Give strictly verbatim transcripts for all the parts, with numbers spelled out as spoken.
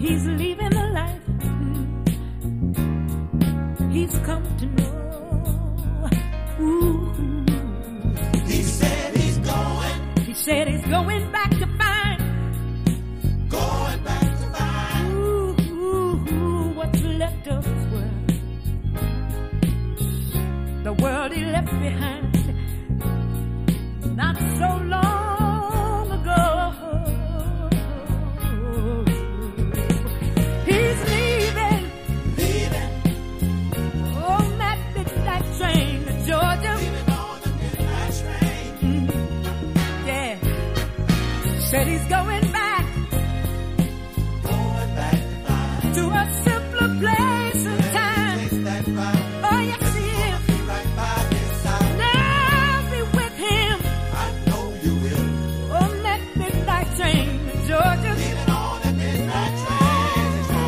he's leaving the life he's come to know. Ooh. He said he's going. He said he's going back to find. Going back to find. Ooh, ooh, ooh, what's left of his world. The world he left behind not so long ago. He's leaving, Leaving. on that midnight train to Georgia. Leaving on the midnight train. Mm, yeah, said he's going back Going back to find. to a simpler place and time. Takes that ride. Oh yes, he is. Be right by his side. Now be with him I know you will. on that midnight train to Georgia. Leaving on the midnight train.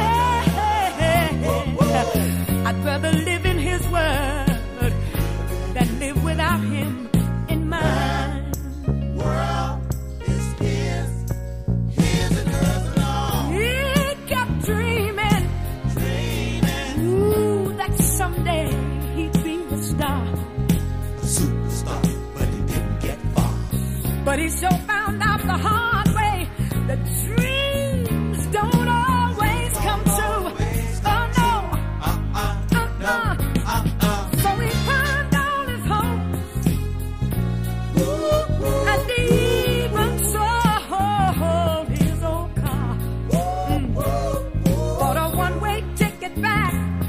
I'd rather live in his word than live without him in mine. World is his. His and hers alone. He kept dreaming, Dreaming. ooh, that someday he'd be the star. A superstar, but he didn't get far. But he sure found out the hard way that dreams don't always come true. Oh no, Uh-uh. uh-uh. Uh-uh. So he pawned all his hopes Ooh, and even sold his old car. Mm. Bought a one-way ticket back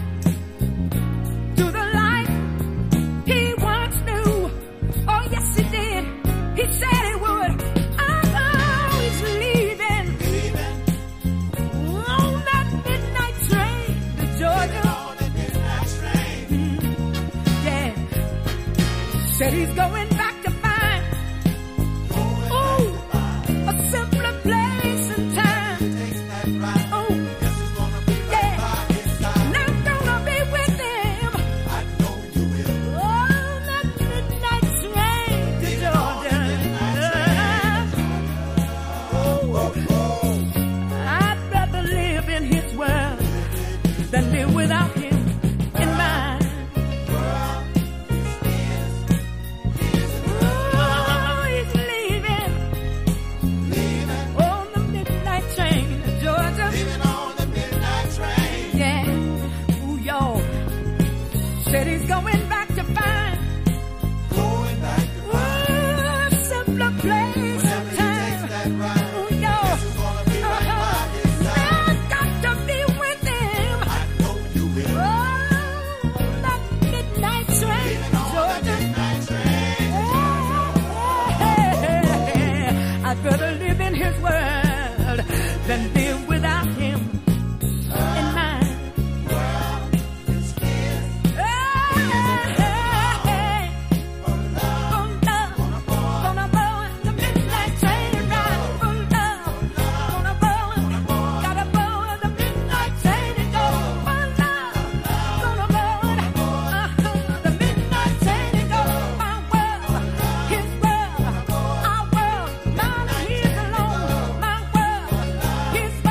to the life he once knew. Oh yes he did. He said he would. Oh, he's leaving leaving on that midnight train to Georgia. on the midnight train. Yeah, said he's going back to find ooh, a simpler place and time. Takes that ride. Oh, Guess he's gonna be right yeah, by his side. and I'm gonna be with him I know you will. on that midnight train to Georgia. I'd rather live in his world than live without him in mine. Oh, he's leaving on the midnight train to Georgia. Leaving on the midnight train. Yeah, ooh, y'all. Said he's going back to find Going back to ooh, a simpler place and Whenever he takes time. that ride. Ooh, y'all. Guess he's gonna be right by his side. I've got to be with him I know you will. on that midnight train Leaving to on the Georgia. midnight train. I'd rather live in his world than live without him in mine. World is his. Hey, For love. for love, gonna board the midnight train ride. For love, gonna board, gotta board the midnight train and go. For love, gonna board uh-huh, the midnight train and go. My world, his world, our world, mine and his alone. My world, his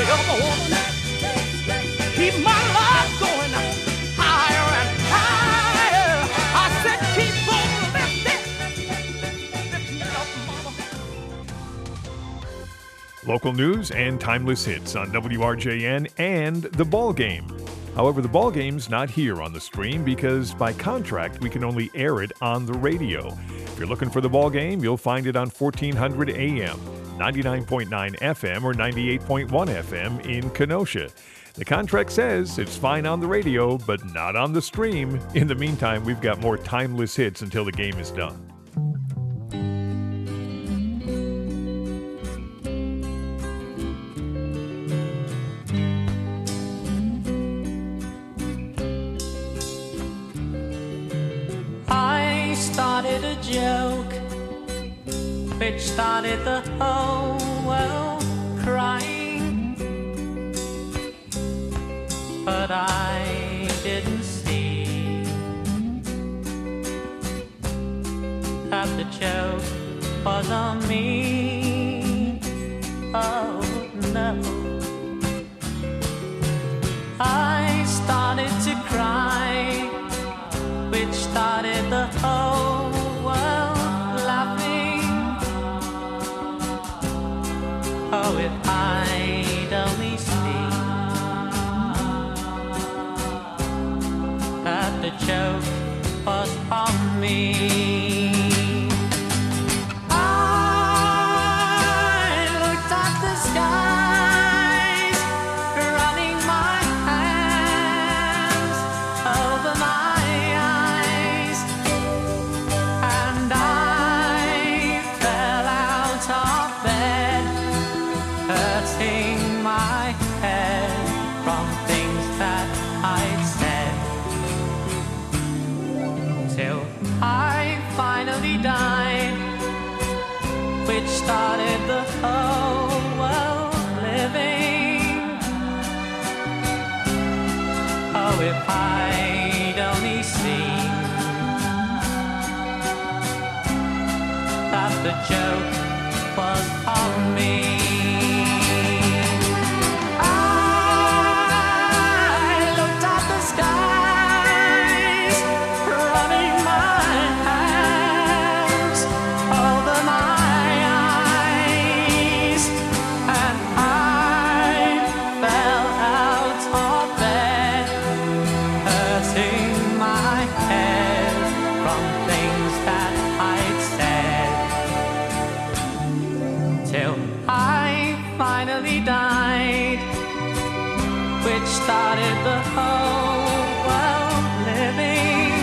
of a woman. Keep my love going higher and higher. I said keep on lifting, lifting it up, mama. Local news and timeless hits on W R J N and The Ball Game. However, The Ball Game's not here on the stream because by contract we can only air it on the radio. If you're looking for The Ball Game, you'll find it on fourteen hundred A M, ninety-nine point nine F M, or ninety-eight point one F M in Kenosha. The contract says it's fine on the radio, but not on the stream. In the meantime, we've got more timeless hits until the game is done. I started a joke which started the whole world crying, but I didn't see that the joke was on me. Oh no, I started to cry, which started the whole world laughing. Oh, if I'd only seen that the joke was on me. I looked at the skies, running my hands over my eyes, and I fell out of bed, hurting my head from things that I'd said, till I finally died, which started the whole world living. Oh, if I'd only seen that the joke was on me. I looked at the skies, running my hands over my eyes, and I fell out of bed, hurting my head from things that I'd said, till I finally died, which started the whole world living.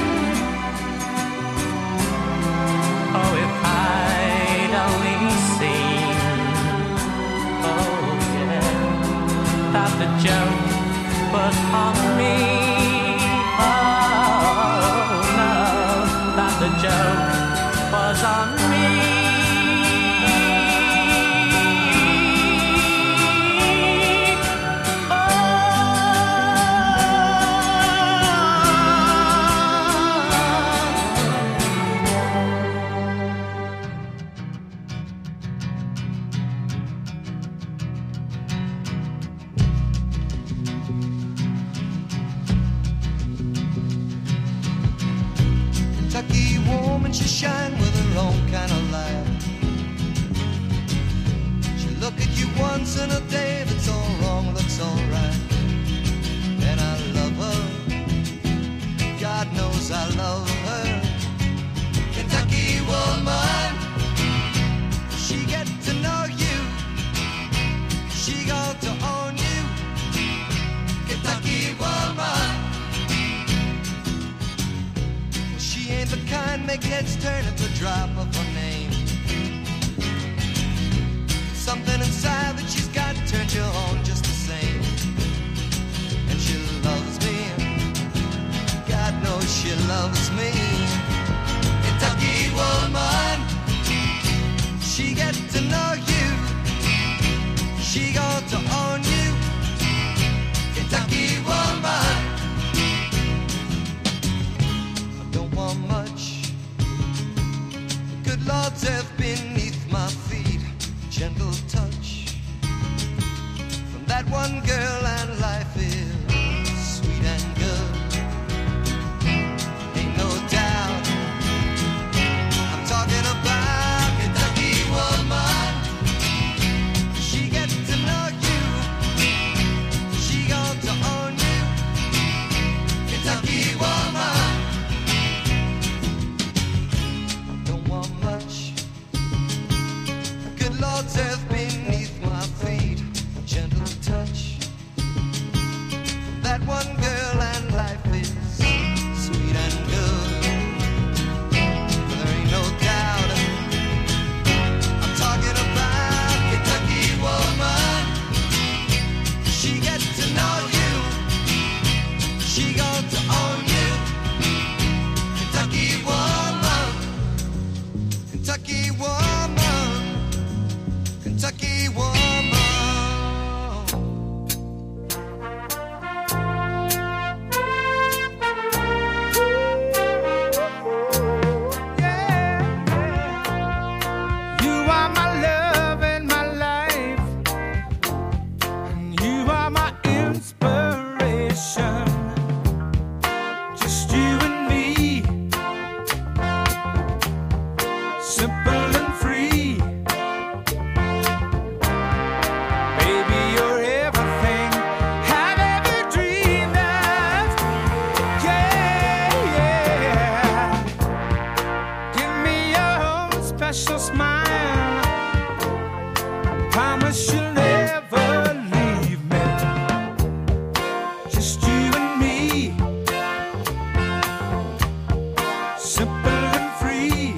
Oh, if I'd only seen, oh yeah, that the joke was on me. Oh no, that the joke was on me. Kentucky woman, she shine with her own kind of light. She look at you once in a day, if it's all wrong, looks all right. And I love her, God knows I love her. Kentucky woman, she get to know you, she got to own you. Kentucky woman, she ain't the kind make heads turn at the drop of her name. Something inside that she's got turns you on just the same. And she loves me, God knows she loves me. Kentucky woman, she get to know you, she got to own you. Kentucky woman, want much. Good lords have beneath my feet, gentle touch from that one one girl and life is sweet and good. Ain't no doubt. I'm talking about Kentucky woman. She gets to know you. She got to own you. Kentucky woman. Don't want much. Good Lord's earth beneath my feet. Gentle touch. That one girl and life is sweet and good. There ain't no doubt. I'm talking about Kentucky woman. She gets to know you. She got to own you. Kentucky woman. Kentucky woman. Kentucky woman. You are my love and my life. You are my inspiration. Just you and me. Simple and free. Baby, you're everything I've ever dreamed of. Yeah, yeah. Give me your own special smile. Promise you'll never leave me. Just you and me. Simple and free.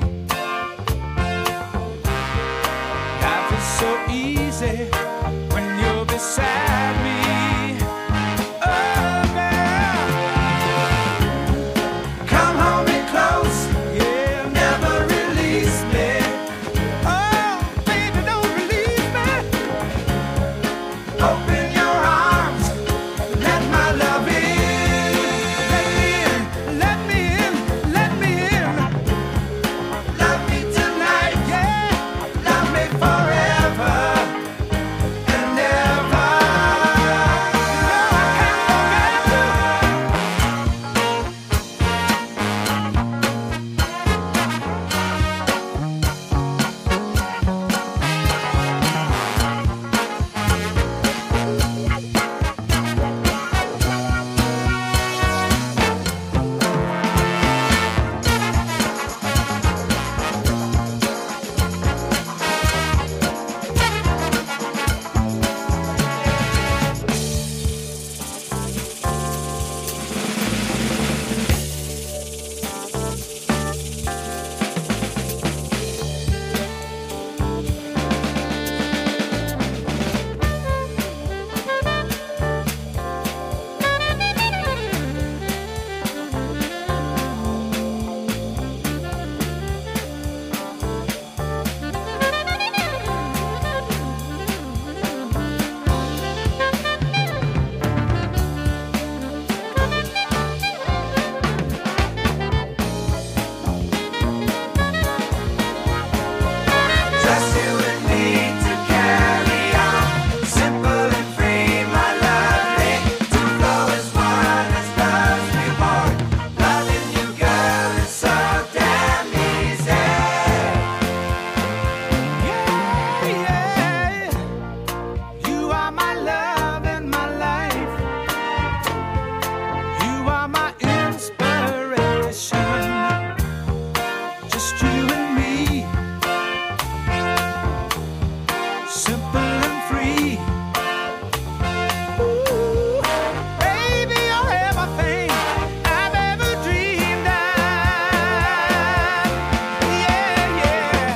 Life is so easy when you're beside me. Oh, girl. Come hold me close. Yeah, never release me. Oh, baby, don't release me. Open your arms. Let my love in. Let me in. Let me in. Let me in. Love me tonight. Yeah. Love me forever and ever. You know I can't just you and me to carry on. Simple and free, my lovely. To flow as one as love's reward. Loving you, girl, is so damn easy. Yeah, yeah. You are my love and my life. You are my inspiration. Just you and me. Simple and free. Ooh, baby, you're everything I've ever dreamed of. Yeah, yeah.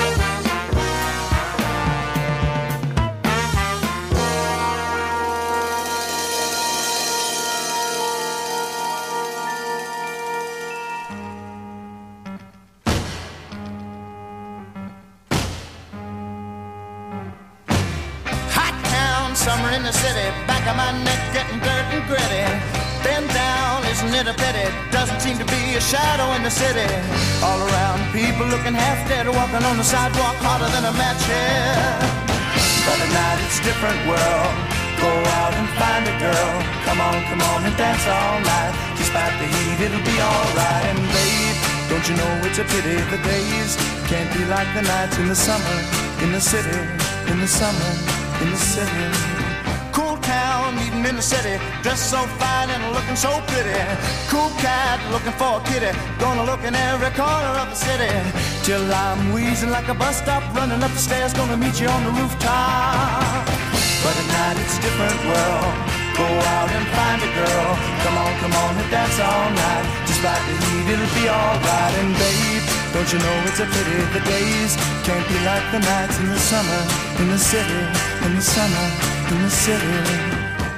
Hot town, summer in the city, back of my neck getting dirt and gritty. Been down, isn't it a pity? Doesn't seem to be a shadow in the city. All around, people looking half dead, walking on the sidewalk harder than a match head. But at night it's a different world. Go out and find a girl. Come on, come on and dance all night. Despite the heat, it'll be alright. And babe, don't you know it's a pity the days can't be like the nights in the summer, in the city, in the summer, in the city. Cool town, meeting in the city, dressed so fine and looking so pretty. Cool cat, looking for a kitty, gonna look in every corner of the city. Till I'm wheezing like a bus stop, running up the stairs, gonna meet you on the rooftop. But at night it's a different world. Go out and find a girl. Come on, come on and dance all night. Despite the heat, it'll be alright. And babe, don't you know it's a pity the days can't be like the nights in the summer, in the city, in the summer, in the city.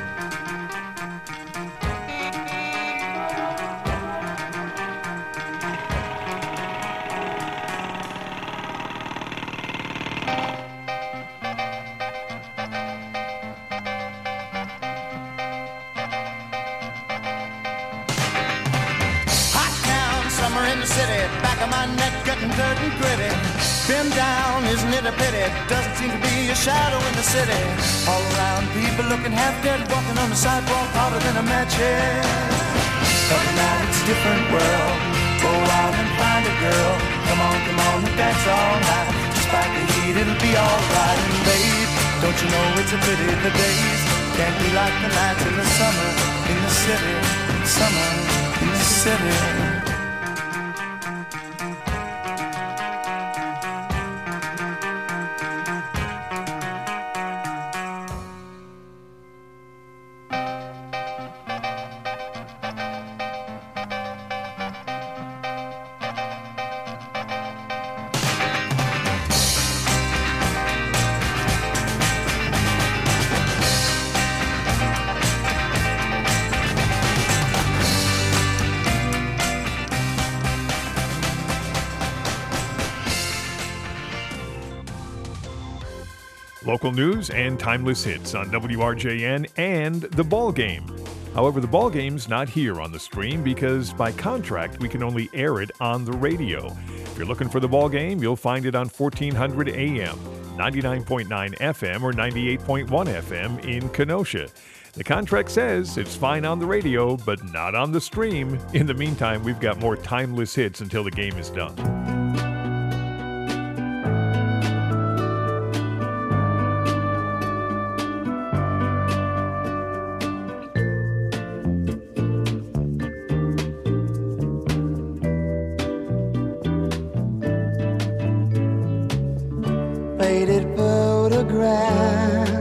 Doesn't seem to be a shadow in the city. All around, people looking half dead, walking on the sidewalk harder than a match head. But now it's a different world. Go out and find a girl. Come on, come on and dance all night. Despite the heat, it'll be alright. And babe, don't you know it's a pity the days can't be like the nights in the summer, in the city, summer, in the city. Local news and timeless hits on W R J N and The Ball Game. However, The Ball Game's not here on the stream because by contract we can only air it on the radio. If you're looking for The Ball Game, you'll find it on fourteen hundred A M, ninety-nine point nine F M, or ninety-eight point one F M in Kenosha. The contract says it's fine on the radio, but not on the stream. In the meantime, we've got more timeless hits until the game is done. Faded photographs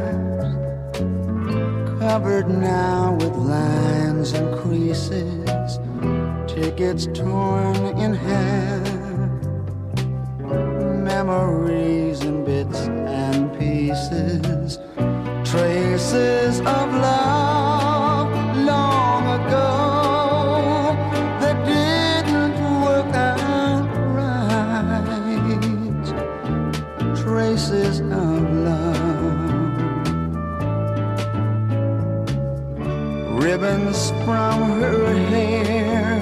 covered now with lines and creases, tickets torn in half, memories in bits and pieces, traces of love long ago that didn't work out right, traces of love. Ribbons from her hair,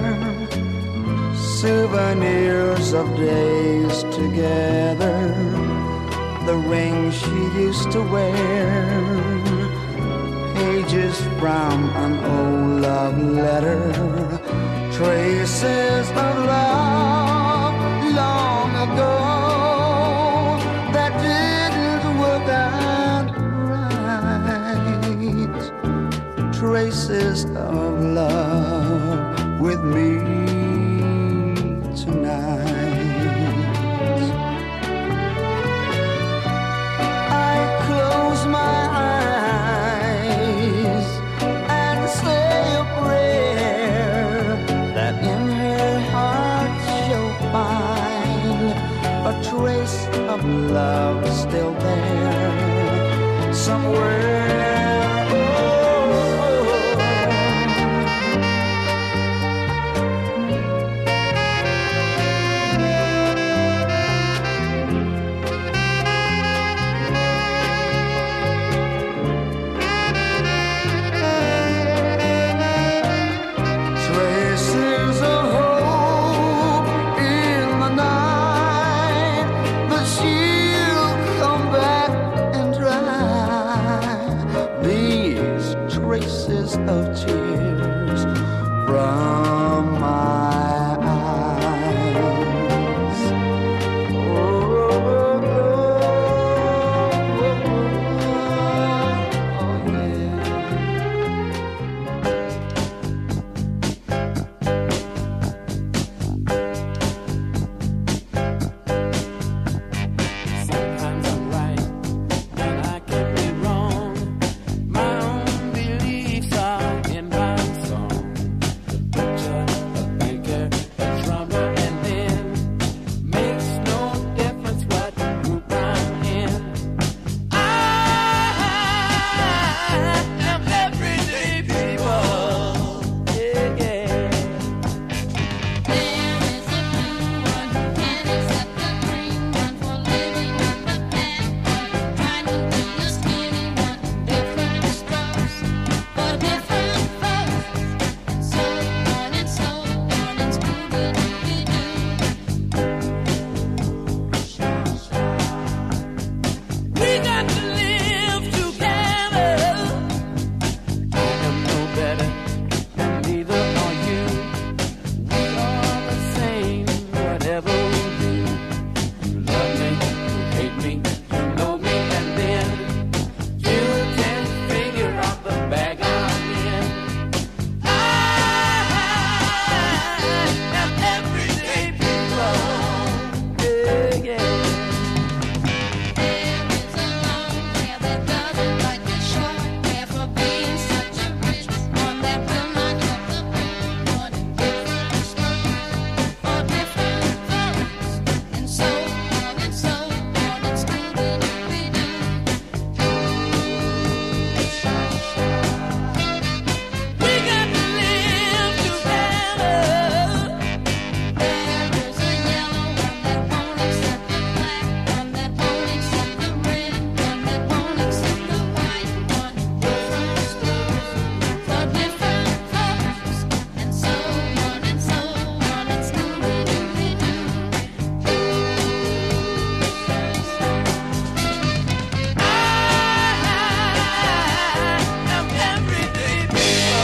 souvenirs of days together, the ring she used to wear, pages from an old love letter, traces of love long ago that didn't work out right, traces of love with me tonight. I close my eyes and say a prayer that in her heart she'll find a trace of love still there somewhere. traces of tears from my eyes. Oh, oh, oh, yeah. Sometimes I'm right and I can be wrong. My own beliefs are in my song. The butcher, the banker, the drummer, and then makes no difference what group I'm in. I am everyday people. Yeah, yeah. There is a blue one who can't accept the green one for living up a bad one, trying to be a skinny one. Different strokes for different folks, and so on and so on and Scooby-Dooby-Doo. We got to live together. I am no better, and neither are you. We are the same, whatever we do. You love me, you hate me, you know me, and then you can figure out the bag I'm in. I am everyday people. Yeah, yeah. There is a long hair that doesn't like the short hair for being such a rich one that will not cut the poor one. Different strokes for different folks, and so on and so on and Scooby-Dooby-Doo. We got to live together. There is a yellow one that won't accept the black one, that won't accept the red one, that won't accept the white one. Different strokes for different folks, and so on and so on and Scooby-Dooby-Doo. I am everyday people.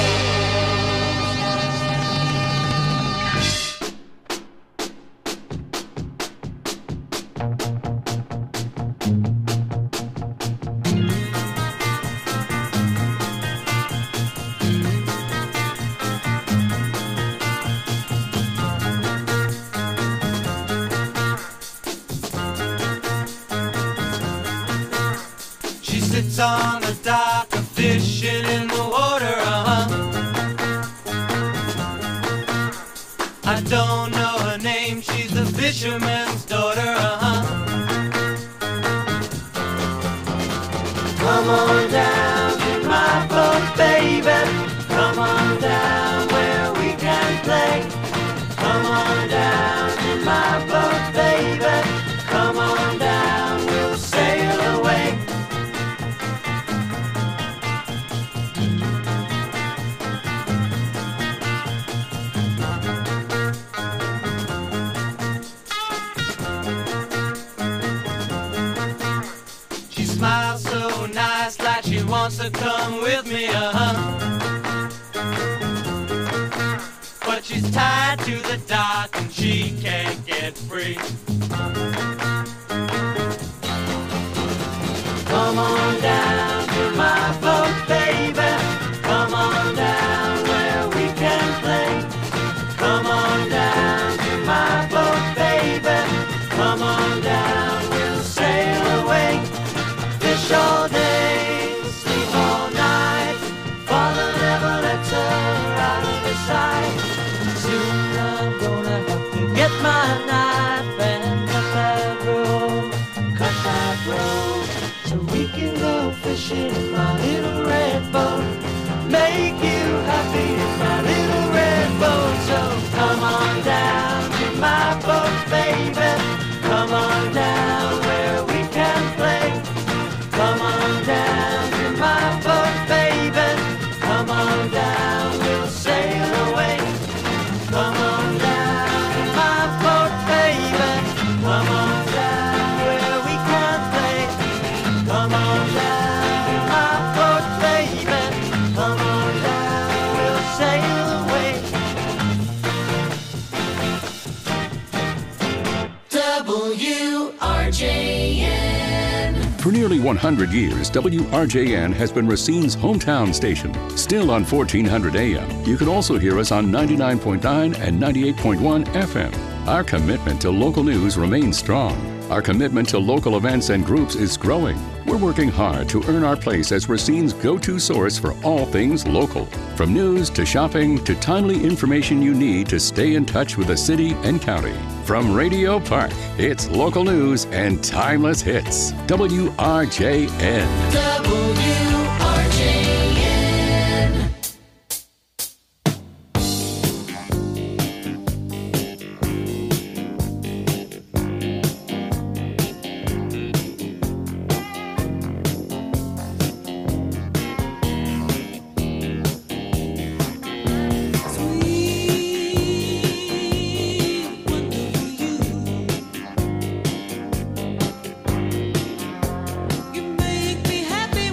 She sits on the dock, a fishing in the water, uh-huh. I don't know her name, she's the fisherman's daughter, uh-huh. Come on down to my boat, baby. Come on down where we can play. Come on down to my boat, baby. Come on down, we'll sail away. She smiles so nice, like she wants to come with me, uh-huh. But she's tied to the dock and she can't get free. Come on down to my boat, baby. Come on down where we can play. Come on down to my boat, baby. Come on down, we'll sail away. Fish all day, sleep all night. Father never lets her out of his sight. Soon I'm gonna have to get my knife and cut that rope, cut that rope, so we can go fishing in my little red boat. Make you happy in my little red boat. So come on down to my boat, baby. Come on down where we can play. Come on down to my boat, baby. Come on down, we'll sail away. Come on down to my boat, baby. Come on down where we can play. Come on down to my Come on down, we'll sail away. W R J N. For nearly one hundred years, W R J N has been Racine's hometown station. Still on fourteen hundred A M. You can also hear us on ninety-nine point nine and ninety-eight point one F M. Our commitment to local news remains strong. Our commitment to local events and groups is growing. We're working hard to earn our place as Racine's go-to source for all things local. From news to shopping to timely information you need to stay in touch with the city and county. From Radio Park, it's local news and timeless hits. W R J N. W R J N. You make me happy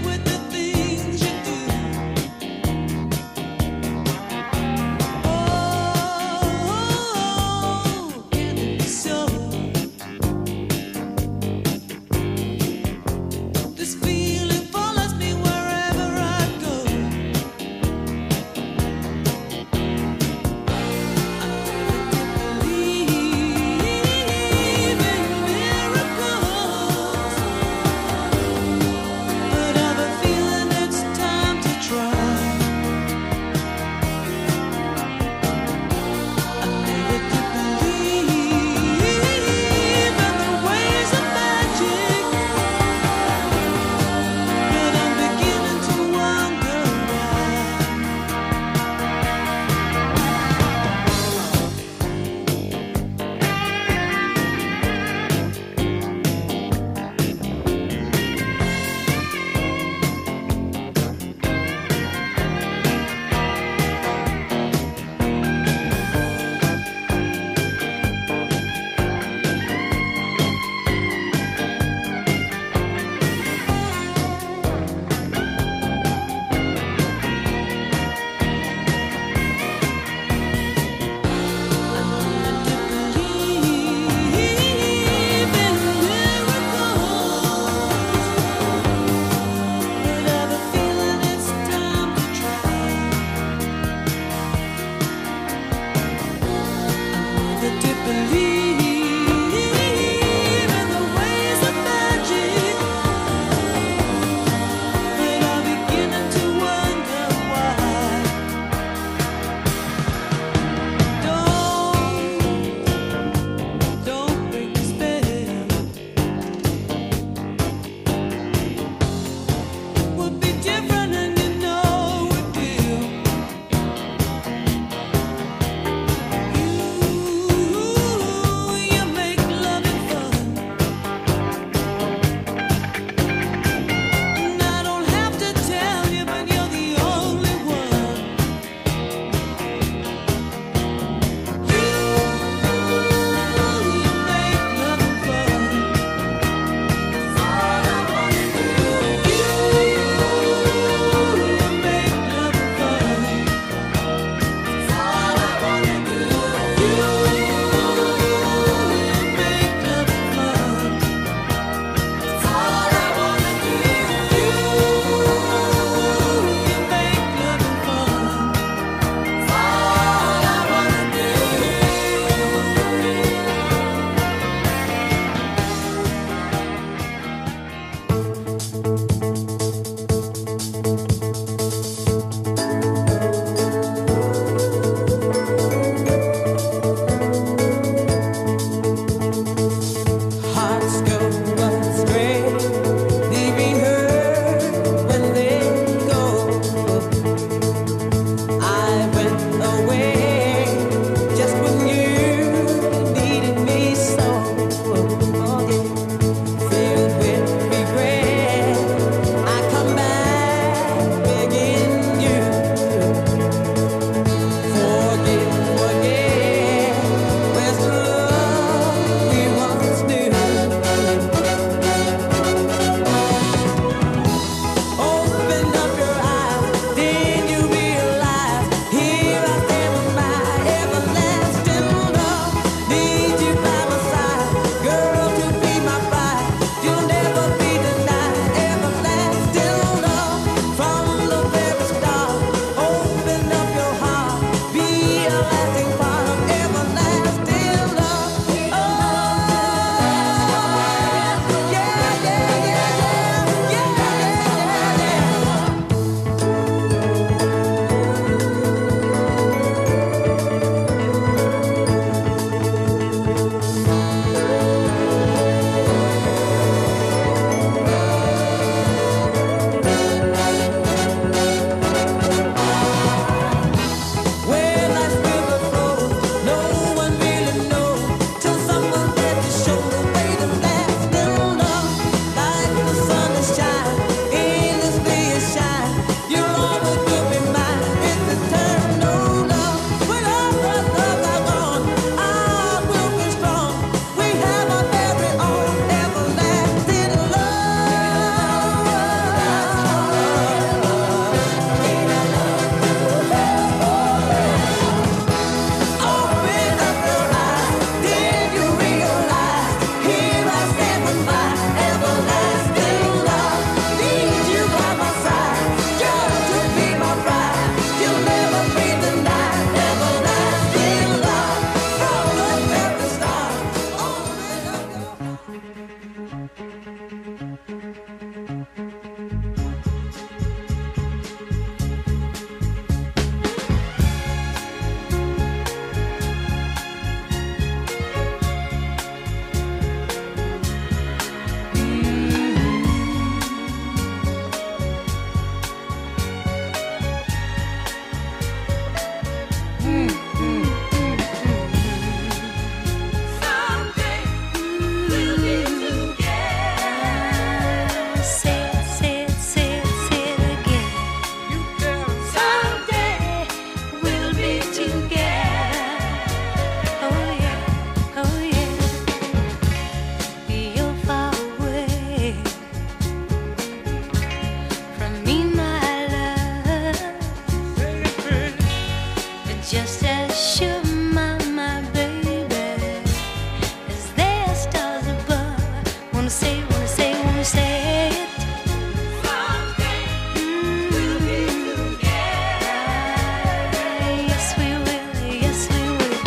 just as sure, my, my baby, as there are stars above. Wanna say, wanna say, wanna say it. Someday we'll be together. Yes, we will, yes, we will.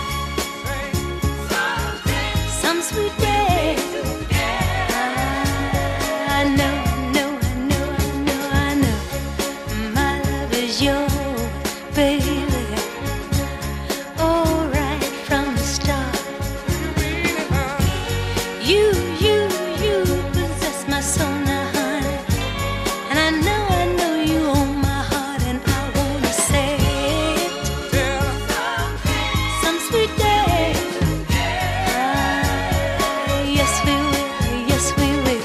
Someday, some sweet day. I know, I know, I know, I know, I know. My love is yours, baby. Oh, right from the start. You, you, you possess my soul now, honey. And I know, I know you own my heart, and I wanna say it. Some sweet day. Ah, yes, we will, yes, we will.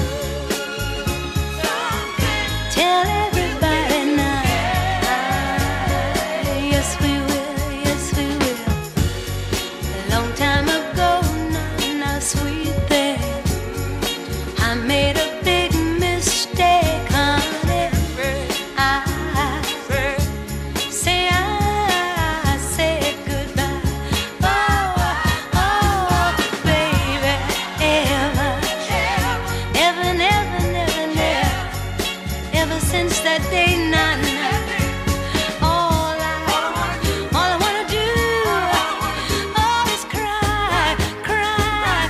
Tell everybody now. Ah, yes, we will, yes, we will. A long time ago, now, now, sweet thing, I made a big mistake, honey. I say I said goodbye. Oh, oh, baby, ever, ever, never, never, never, ever since that day, nah, nah. All I, all I wanna do, oh, is cry, cry,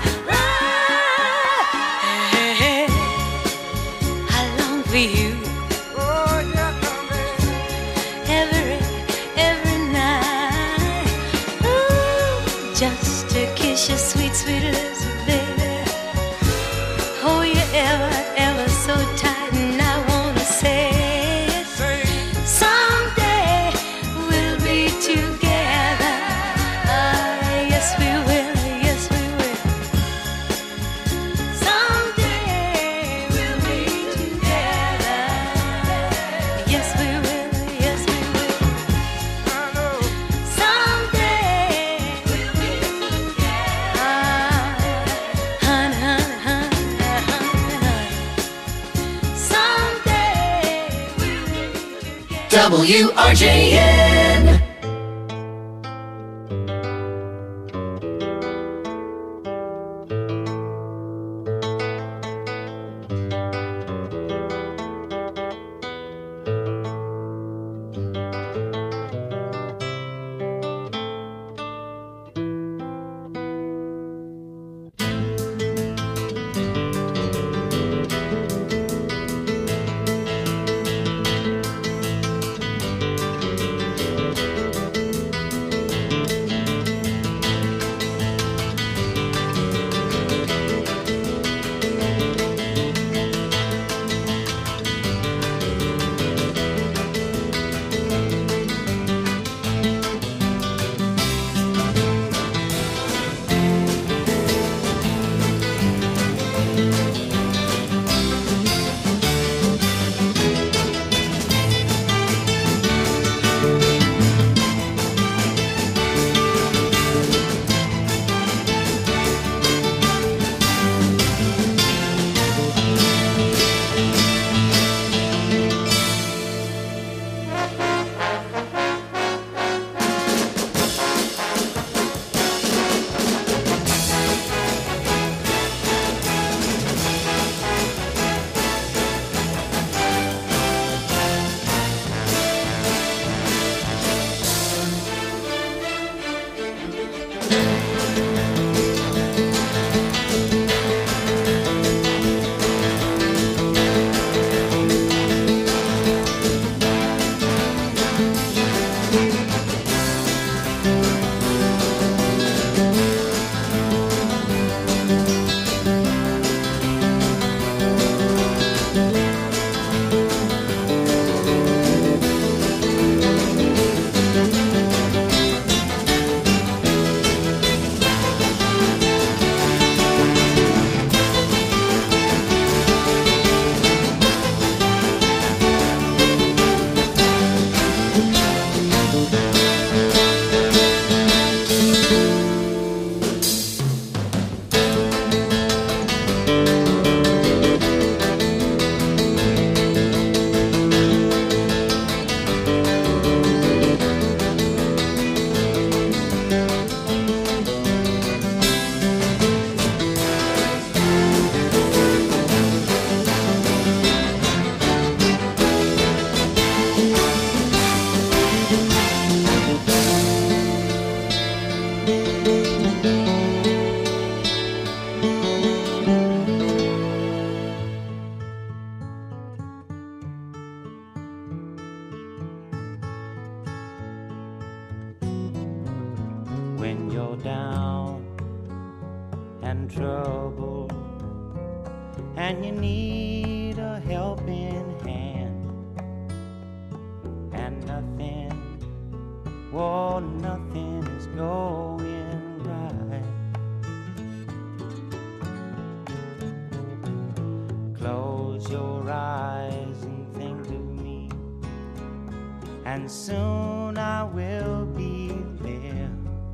cry. I long for you. Every, every night. Ooh, just to kiss your sweet, sweet lips, baby. Oh, you're ever, ever so tight, and I wanna say it. Someday we'll be together. Ah, yes, we will, yes, we will. Someday we'll be together. Yes, we will, yes, we will. Someday we'll be together. Ah, honey, honey, honey, honey, honey. Someday we'll be together. W R J N. when you're down and troubled and you need a helping hand, and nothing, whoa, nothing is going right. Close your eyes and think of me, and soon I will be there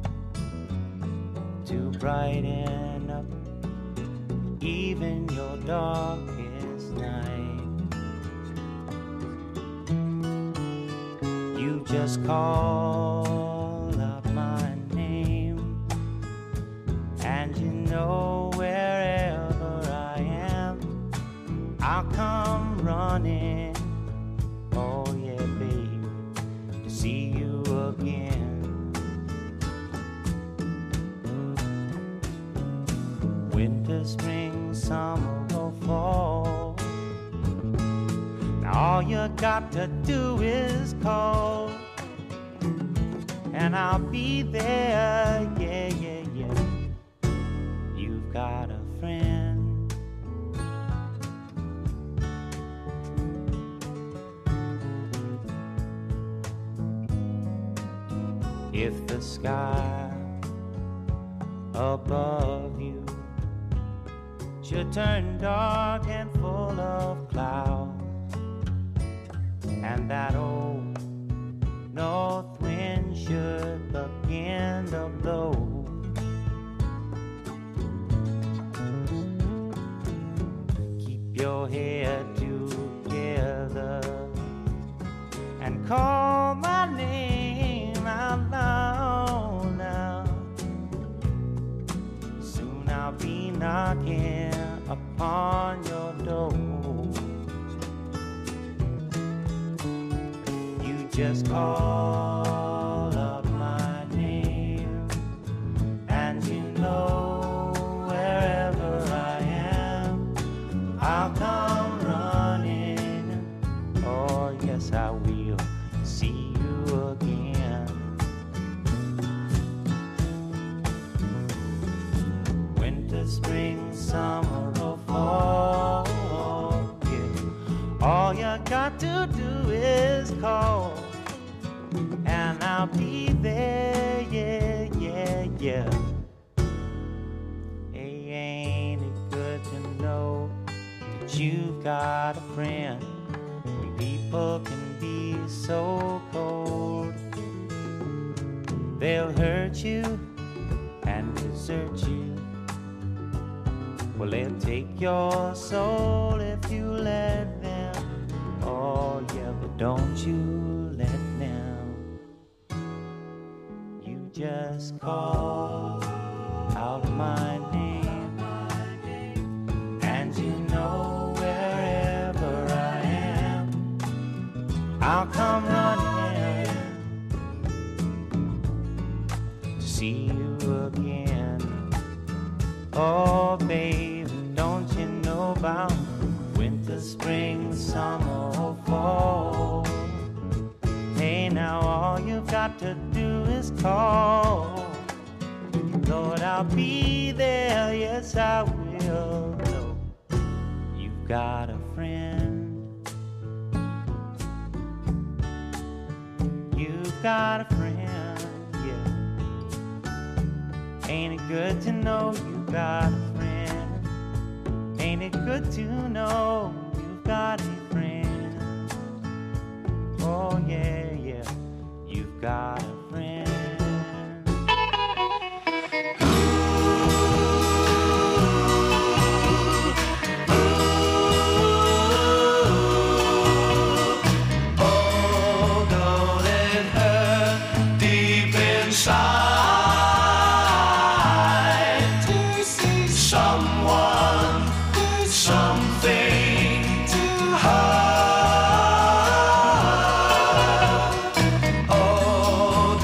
to brighten up even your darkest night. You just call out my name, and you know wherever I am, I'll come running. Oh yeah, baby, to see you again. Winter, spring, summer, or fall, now all you got to do is call, and I'll be there, yeah, yeah, yeah. You've got a friend. If the sky above you should turn dark and full of clouds, and that old north wind should begin to blow, keep your head together and call my name out loud now. Soon I'll be knocking upon your door. You just call out my name, and you know wherever I am, I'll come running. Oh yes, I will see you again. Winter, spring, summer, or fall, yeah. All you got to do is call, and I'll be there, yeah, yeah, yeah. Hey, ain't it good to know that you've got a friend when people can be so cold? They'll hurt you and desert you. Well, they'll take your soul if you let them. Oh, yeah, but don't you let them. You just call out my name, and you know wherever I am, I'll come running to see you again. Oh, baby, don't you know about winter, spring, summer, or fall? Hey, now all you've got to do is call. Lord, I'll be there, yes, I will. No, you've got a friend. You've got a friend, yeah. Ain't it good to know you've got a friend? Ain't it good to know you've got a friend? Oh yeah, yeah, you've got a friend. Oh, don't it hurt deep inside to see someone, something to hurt? Oh,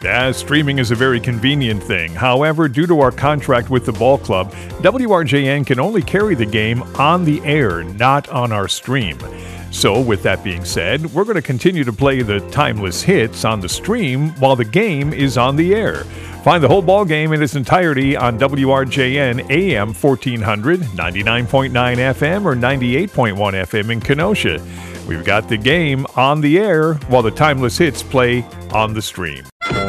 as streaming is a very convenient thing. However, due to our contract with the ball club, W R J N can only carry the game on the air, not on our stream. So, with that being said, we're going to continue to play the timeless hits on the stream while the game is on the air. Find the whole ball game in its entirety on W R J N A M fourteen hundred, ninety-nine point nine F M, or ninety-eight point one F M in Kenosha. We've got the game on the air while the timeless hits play on the stream.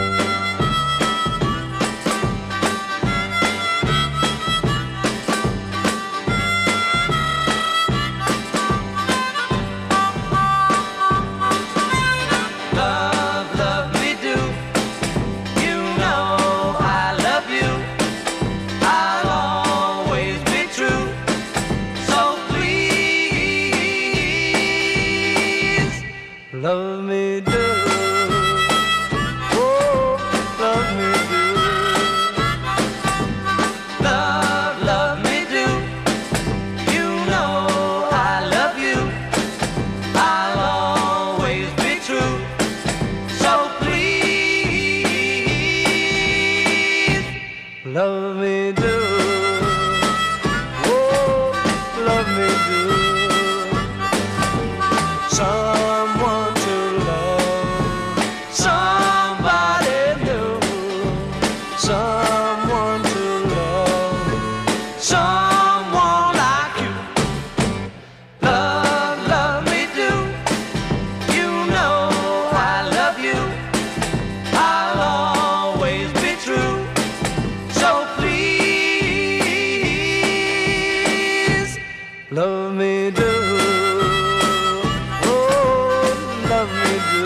Love, love me do. You know I love you. I'll always be true. So please, love me do. Oh, love me do. Love, love me do. You know I love you. I'll always be true. So please, love me do. Oh, love me do. Someone to love, somebody new. Someone to love, someone like you. Love, love me do. You know I love you. I'll always be true. So please, love me do. Oh, love me do.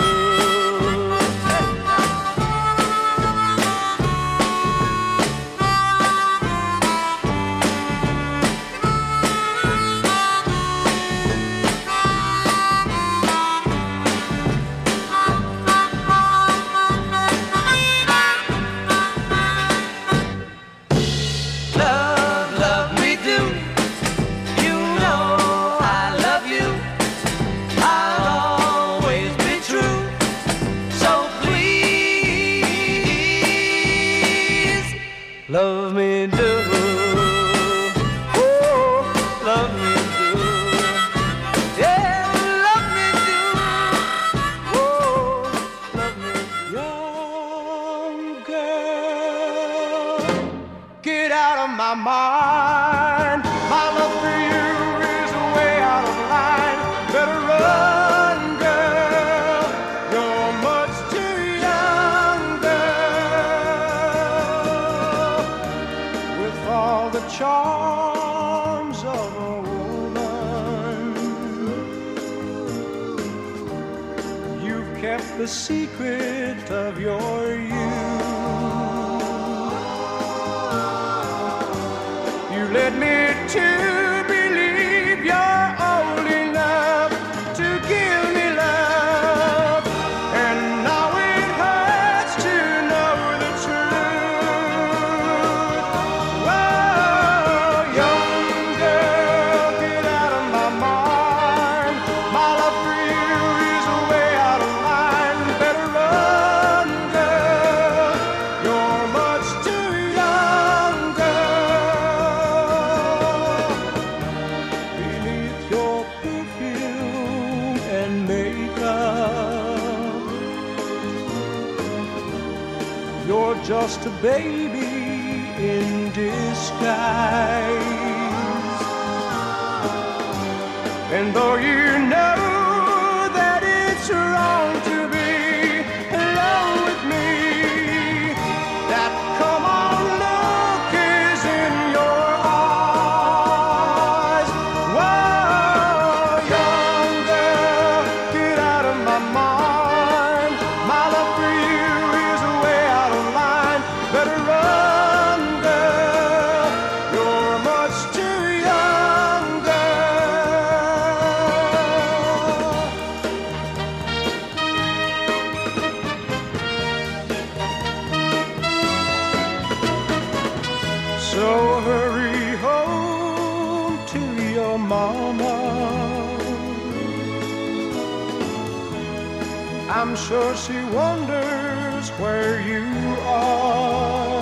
Love, love me do. You know I love you. I'll always be true. So please, love me do. Oh, love me do. Yeah, love me do. Oh, love me do. Young girl, get out of my mind. My love for you is way out of line. Better run, girl. You're much too young, girl. With all the charms of a woman, you've kept the secret of your youth. You led me to believe you're old enough to give me love, and now it hurts to know the truth. Whoa, young girl, get out of my mind. My love for you is way out of line. Better run, girl. You're much too young, girl. Beneath your perfume and makeup, you're just a baby in disguise. And though you know that it's wrong to be alone with me, that come on look is in your eyes. Whoa, young girl, get out of my mind. My love for you is way out of line. Better run, girl. You're much too young, girl. So hurry home to your mama. I'm sure she wonders just where you are.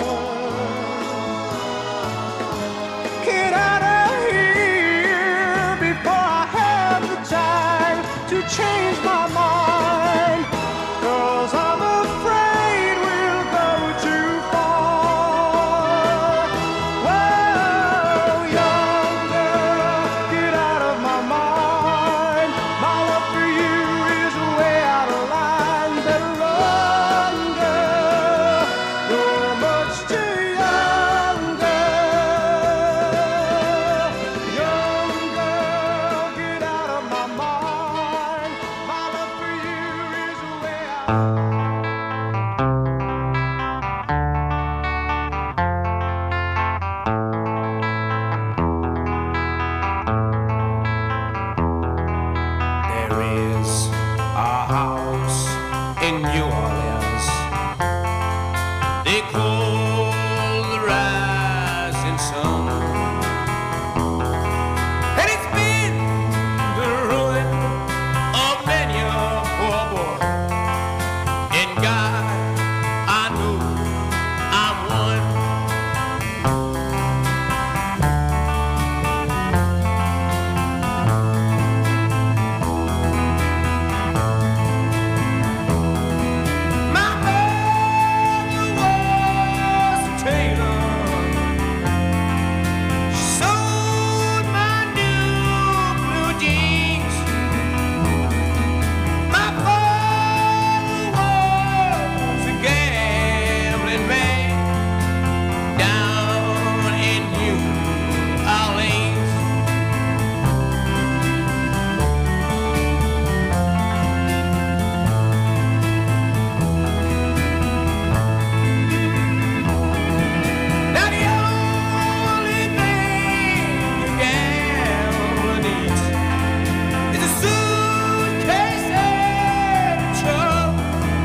Get out of here before I have the time to change my mind, 'cause I'm afraid we'll go too far. Whoa, young girl, get out of my mind. My love for you is way out of line. Better run, girl, you're much too young, girl. Young girl, get out of my mind. My love for you is way out. There is a house in New Orleans they call the rising sun, and it's been the ruin of many a poor boy. And God, I know I'm one. My mother was a tailor. She sewed my new blue jeans. My father was a gambling man down in New Orleans. Now the only thing a gambler needs is a suitcase and a truck,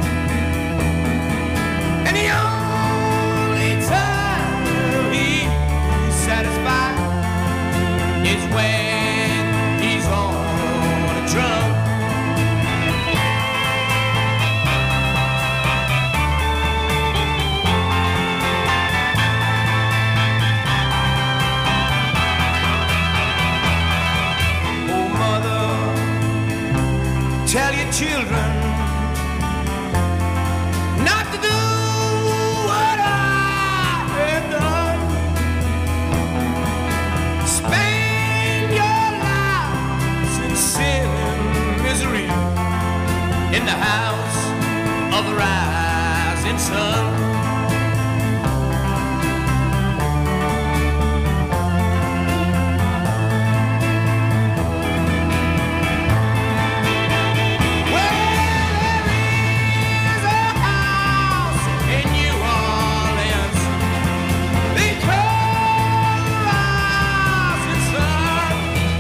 and the only time he's satisfied is when he's on a drunk. Oh, mother, tell your children not to do what I have done. Spend your lives in sin and misery in the house of the rising sun. Well, there is a house in New Orleans they call the rising sun,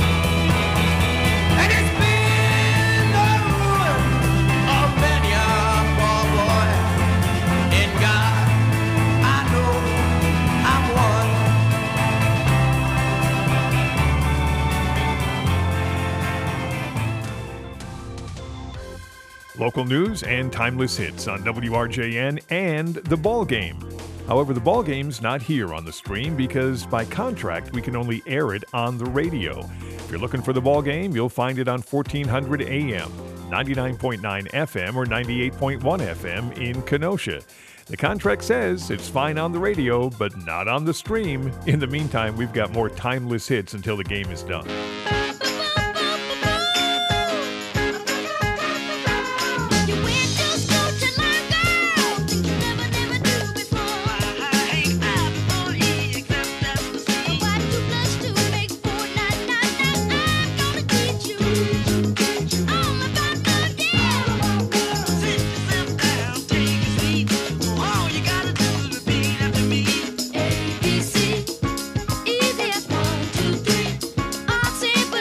and it's been the ruin of many a poor boy. And God, I know I'm one. Local news and timeless hits on W R J N and The Ball Game. However, The Ball Game's not here on the stream because by contract we can only air it on the radio. If you're looking for The Ball Game, you'll find it on fourteen hundred A M, ninety-nine point nine F M, or ninety-eight point one F M in Kenosha. The contract says it's fine on the radio, but not on the stream. In the meantime, we've got more timeless hits until the game is done. You went to school to learn, girl, things you never, never knew before. I ain't out for exam, that's for sure. What two plus two makes four, nine, nine, nine. I'm gonna teach you all about the game. Sit yourself down, take a seat. All you gotta do is repeat after me. A, B, C, easy as one, two, three. All simple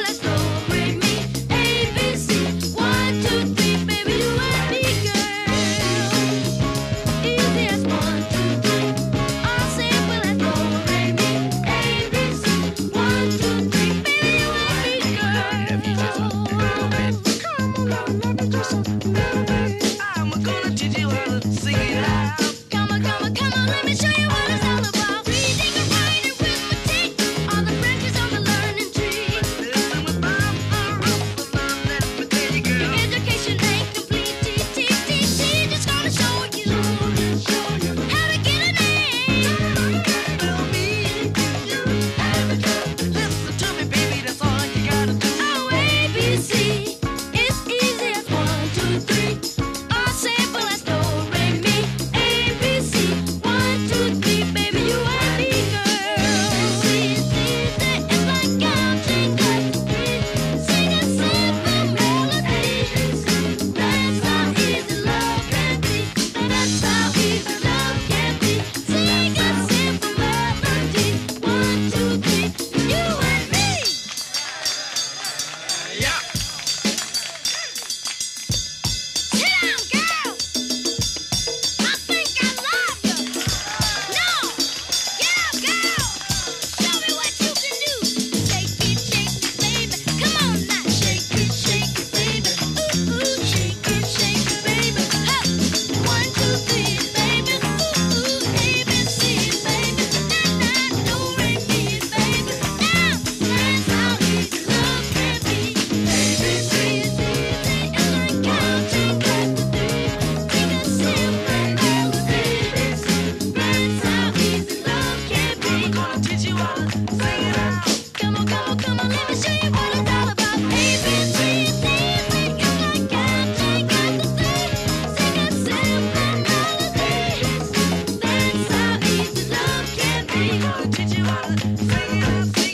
Teach you how to sing it out.